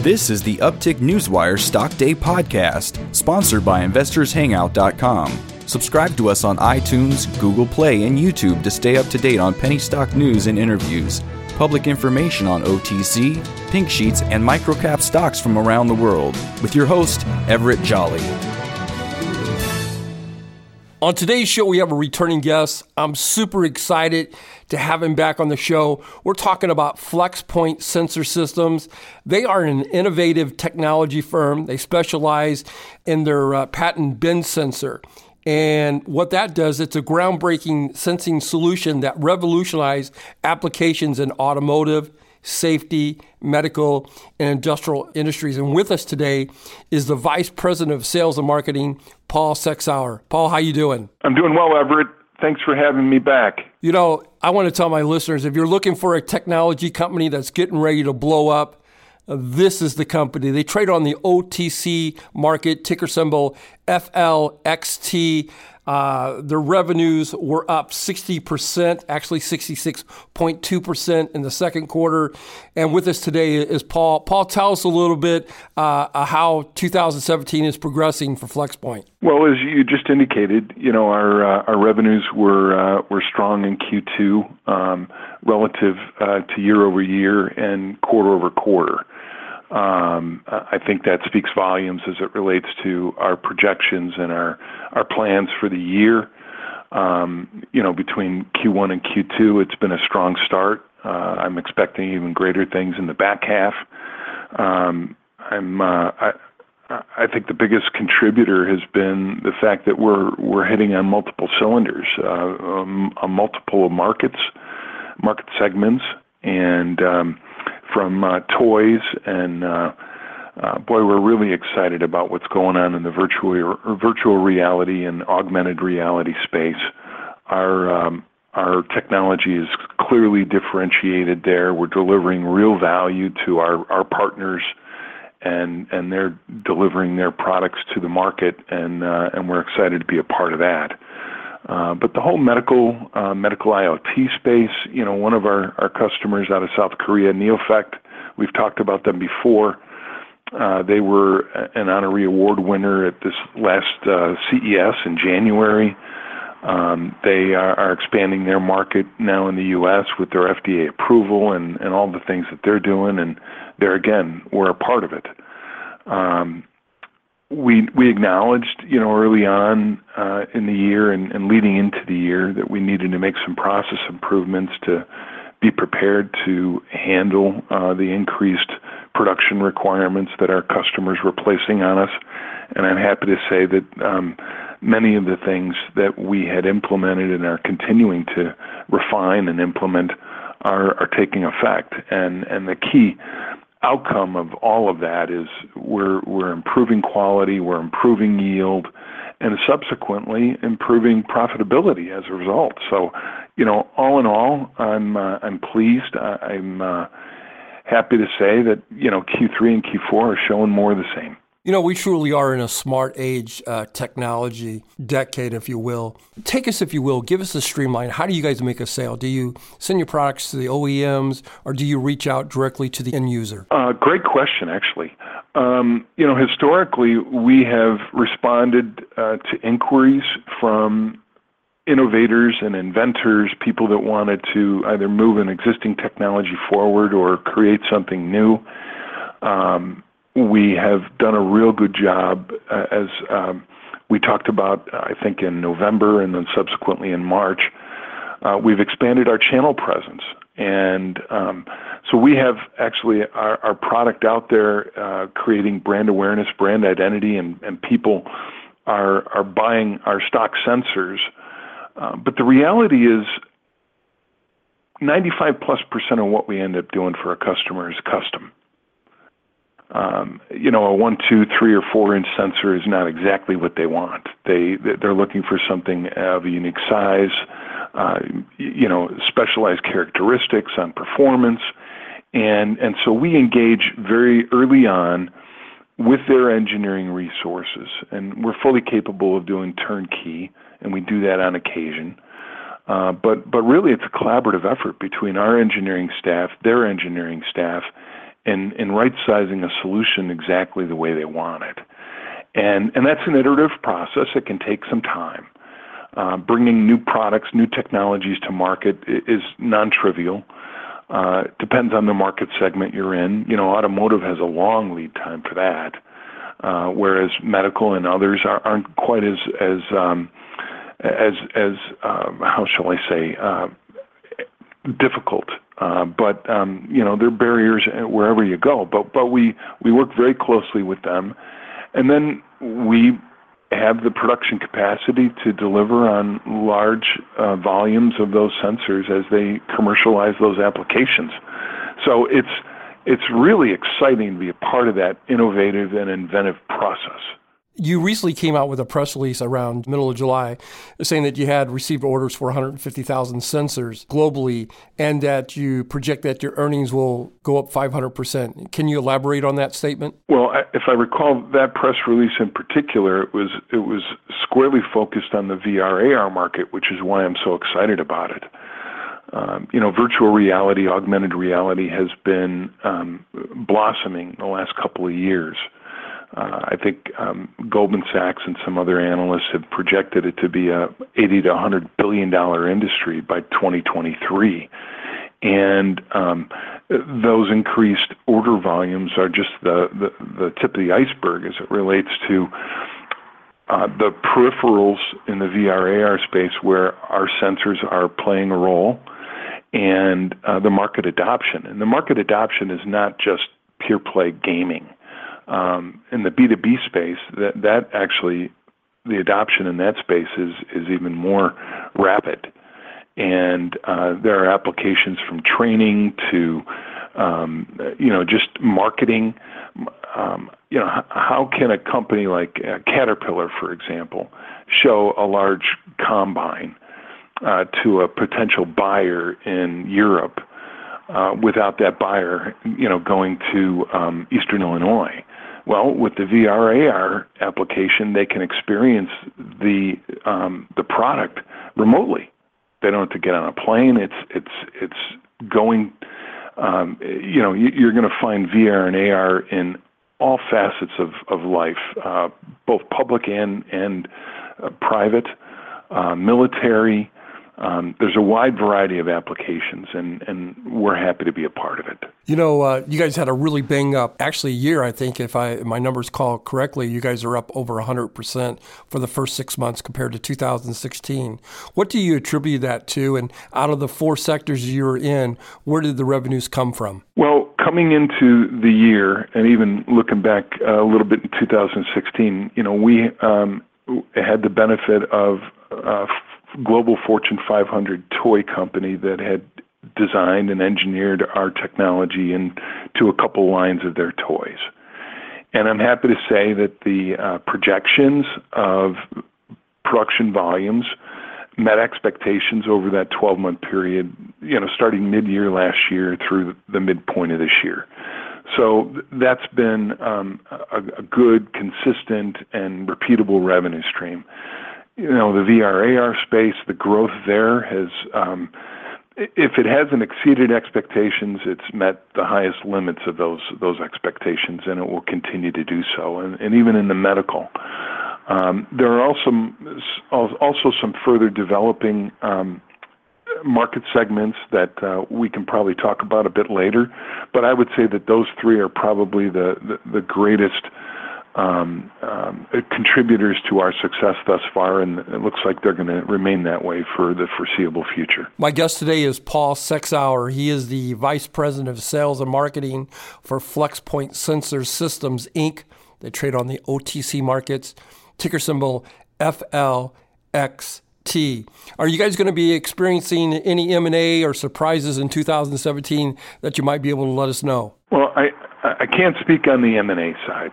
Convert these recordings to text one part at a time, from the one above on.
This is the Uptick Newswire Stock Day podcast, sponsored by InvestorsHangout.com. Subscribe to us on iTunes, Google Play, and YouTube to stay up to date on penny stock news and interviews, public information on OTC, pink sheets, and microcap stocks from around the world, with your host, Everett Jolly. On today's show, we have a returning guest. I'm super excited to have him back on the show. We're talking about FlexPoint Sensor Systems. They are an innovative technology firm. They specialize in their patent bin sensor. And what that does, it's a groundbreaking sensing solution that revolutionized applications in automotive, safety, medical, and industrial industries. And with us today is the Vice President of Sales and Marketing, Paul Sexauer. Paul, how you doing? I'm doing well, Everett. Thanks for having me back. You know, I want to tell my listeners, if you're looking for a technology company that's getting ready to blow up, this is the company. They trade on the OTC market, ticker symbol FLXT. Their revenues were up 60%, actually 66.2% in the second quarter. And with us today is Paul. Paul, tell us a little bit how 2017 is progressing for FlexPoint. Well, as you just indicated, you know, our revenues were strong in Q2 relative to year over year and quarter over quarter. I think that speaks volumes as it relates to our projections and our plans for the year. You know, between Q1 and Q2, it's been a strong start. I'm expecting even greater things in the back half. I think the biggest contributor has been the fact that we're hitting on multiple cylinders, on multiple market segments, and from toys, and boy, we're really excited about what's going on in the virtual reality and augmented reality space. Our technology is clearly differentiated there. We're delivering real value to our partners, and they're delivering their products to the market, and we're excited to be a part of that. But the whole medical IoT space, you know, one of our customers out of South Korea, Neofect, we've talked about them before. They were an honorary award winner at this last CES in January. They are expanding their market now in the U.S. with their FDA approval and all the things that they're doing, and there again, we're a part of it. We acknowledged, you know, early on in the year and leading into the year that we needed to make some process improvements to be prepared to handle the increased production requirements that our customers were placing on us. And I'm happy to say that many of the things that we had implemented and are continuing to refine and implement are taking effect. And the key outcome of all of that is we're improving quality, we're improving yield, and subsequently improving profitability as a result. So, you know, all in all, I'm pleased. I'm happy to say that, you know, Q3 and Q4 are showing more of the same. You know, we truly are in a smart age technology decade, if you will. Take us, if you will, give us a streamline. How do you guys make a sale? Do you send your products to the OEMs, or do you reach out directly to the end user? Great question, actually. You know, historically, we have responded to inquiries from innovators and inventors, people that wanted to either move an existing technology forward or create something new. We have done a real good job, as we talked about, I think, in November and then subsequently in March. We've expanded our channel presence. And so we have actually our product out there creating brand awareness, brand identity, and people are buying our stock sensors. But the reality is 95+% of what we end up doing for a customer is custom. You know, a 1, 2, 3, or 4-inch sensor is not exactly what they want. They're looking for something of a unique size, you know, specialized characteristics on performance, and so we engage very early on with their engineering resources, and we're fully capable of doing turnkey, and we do that on occasion. But really, it's a collaborative effort between our engineering staff, their engineering staff, and right-sizing a solution exactly the way they want it. And that's an iterative process. It can take some time. Bringing new products, new technologies to market is non-trivial. Depends on the market segment you're in. Automotive has a long lead time for that, whereas medical and others aren't quite as how shall I say, difficult. But there are barriers wherever you go. But we work very closely with them, and then we have the production capacity to deliver on large volumes of those sensors as they commercialize those applications. So it's really exciting to be a part of that innovative and inventive process. You recently came out with a press release around middle of July saying that you had received orders for 150,000 sensors globally and that you project that your earnings will go up 500%. Can you elaborate on that statement? Well, if I recall that press release in particular, it was squarely focused on the VR/AR market, which is why I'm so excited about it. Virtual reality, augmented reality has been blossoming the last couple of years. I think Goldman Sachs and some other analysts have projected it to be a $80 to $100 billion industry by 2023. And those increased order volumes are just the tip of the iceberg as it relates to the peripherals in the VR/AR space where our sensors are playing a role, and the market adoption. And the market adoption is not just pure play gaming. In the B2B space, that actually, the adoption in that space is even more rapid. And there are applications from training to, just marketing. How can a company like Caterpillar, for example, show a large combine to a potential buyer in Europe without that buyer, going to Eastern Illinois? Well, with the VR/AR application, they can experience the product remotely. They don't have to get on a plane. It's going. You're going to find VR and AR in all facets of life, both public and private, military. There's a wide variety of applications, and we're happy to be a part of it. You guys had a really bang up, actually a year, I think, if my numbers call correctly, you guys are up over 100% for the first 6 months compared to 2016. What do you attribute that to? And out of the 4 sectors you're in, where did the revenues come from? Well, coming into the year, and even looking back a little bit in 2016, we had the benefit of global Fortune 500 toy company that had designed and engineered our technology into a couple lines of their toys. And I'm happy to say that the projections of production volumes met expectations over that 12-month period, starting mid-year last year through the midpoint of this year. So that's been a good, consistent, and repeatable revenue stream. The VR/AR space, the growth there has, if it hasn't exceeded expectations, it's met the highest limits of those expectations, and it will continue to do so. And even in the medical, there are also some further developing market segments that we can probably talk about a bit later. But I would say that those 3 are probably the greatest contributors to our success thus far, and it looks like they're going to remain that way for the foreseeable future. My guest today is Paul Sexauer. He is the Vice President of Sales and Marketing for FlexPoint Sensor Systems, Inc. They trade on the OTC markets, ticker symbol FLXT. Are you guys going to be experiencing any M&A or surprises in 2017 that you might be able to let us know? Well, I can't speak on the M&A side.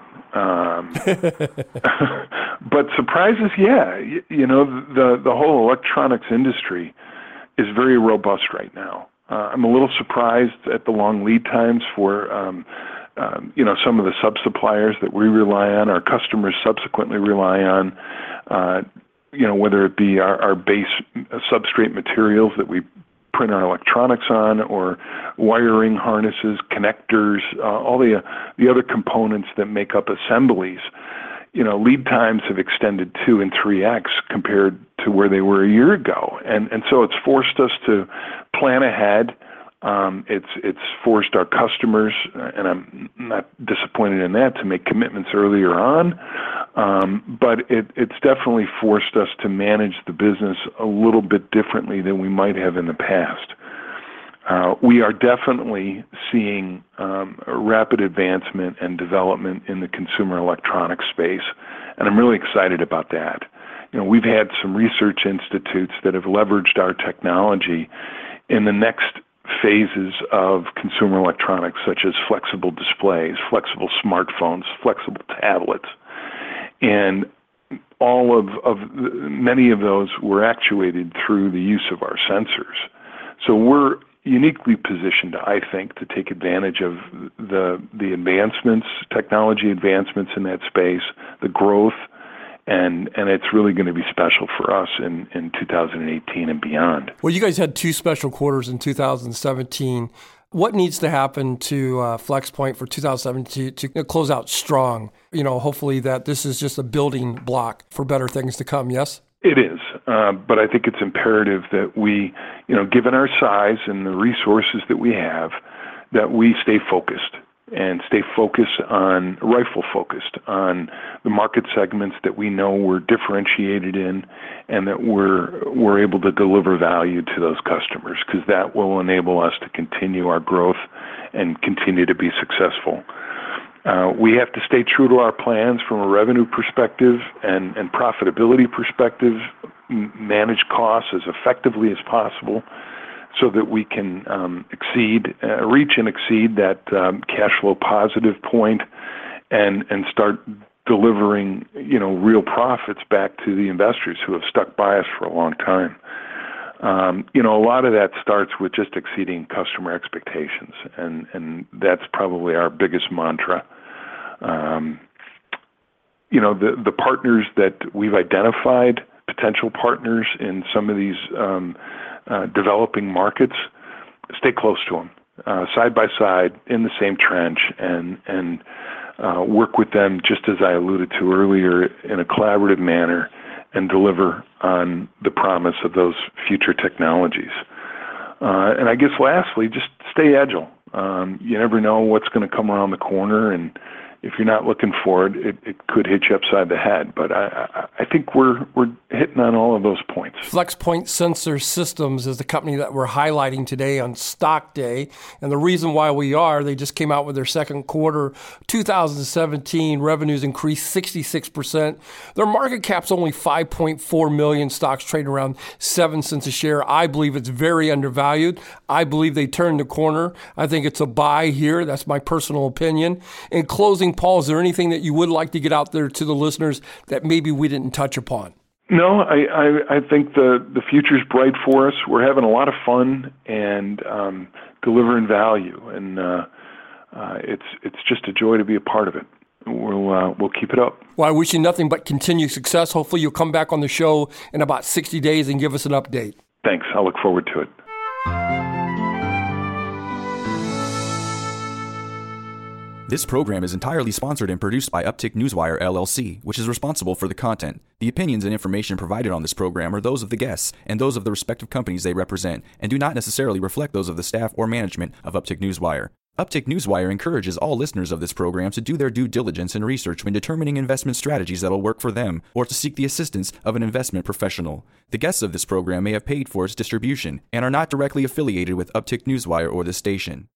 But surprises, yeah. The whole electronics industry is very robust right now. I'm a little surprised at the long lead times for, some of the sub-suppliers that we rely on, our customers subsequently rely on, whether it be our base substrate materials that we print our electronics on, or wiring harnesses, connectors, all the other components that make up assemblies. Lead times have extended 2 and 3x compared to where they were a year ago. And so it's forced us to plan ahead. It's forced our customers, and I'm not disappointed in that, to make commitments earlier on. But it's definitely forced us to manage the business a little bit differently than we might have in the past. We are definitely seeing a rapid advancement and development in the consumer electronics space, and I'm really excited about that. We've had some research institutes that have leveraged our technology in the next phases of consumer electronics, such as flexible displays, flexible smartphones, flexible tablets, and all of many of those were actuated through the use of our sensors. So we're uniquely positioned, I think, to take advantage of the advancements, technology advancements in that space, the growth, and it's really going to be special for us in 2018 and beyond. Well, you guys had 2 special quarters in 2017. What needs to happen to FlexPoint for 2017 to close out strong? Hopefully that this is just a building block for better things to come, yes? It is, but I think it's imperative that we, given our size and the resources that we have, that we stay focused on, rifle-focused on the market segments that we know we're differentiated in, and that we're able to deliver value to those customers, because that will enable us to continue our growth and continue to be successful. We have to stay true to our plans from a revenue perspective and profitability perspective, manage costs as effectively as possible so that we can reach and exceed that cash flow positive point and start delivering, real profits back to the investors who have stuck by us for a long time. A lot of that starts with just exceeding customer expectations, and that's probably our biggest mantra. The partners that we've identified, potential partners in some of these developing markets, stay close to them, side by side in the same trench, and work with them, just as I alluded to earlier, in a collaborative manner, and deliver on the promise of those future technologies. And I guess lastly, just stay agile. You never know what's going to come around the corner, and if you're not looking for it, it could hit you upside the head. But I think we're hitting on all of those points. FlexPoint Sensor Systems is the company that we're highlighting today on Stock Day. And the reason why we are, they just came out with their second quarter 2017. Revenues increased 66%. Their market cap's only $5.4 million. Stocks trade around 7 cents a share. I believe it's very undervalued. I believe they turned the corner. I think it's a buy here. That's my personal opinion. In closing, Paul, is there anything that you would like to get out there to the listeners that maybe we didn't touch upon? No, I think the future's bright for us. We're having a lot of fun and delivering value, and it's just a joy to be a part of it. We'll keep it up. Well, I wish you nothing but continued success. Hopefully you'll come back on the show in about 60 days and give us an update. Thanks. I'll look forward to it. This program is entirely sponsored and produced by Uptick Newswire, LLC, which is responsible for the content. The opinions and information provided on this program are those of the guests and those of the respective companies they represent, and do not necessarily reflect those of the staff or management of Uptick Newswire. Uptick Newswire encourages all listeners of this program to do their due diligence and research when determining investment strategies that will work for them, or to seek the assistance of an investment professional. The guests of this program may have paid for its distribution and are not directly affiliated with Uptick Newswire or this station.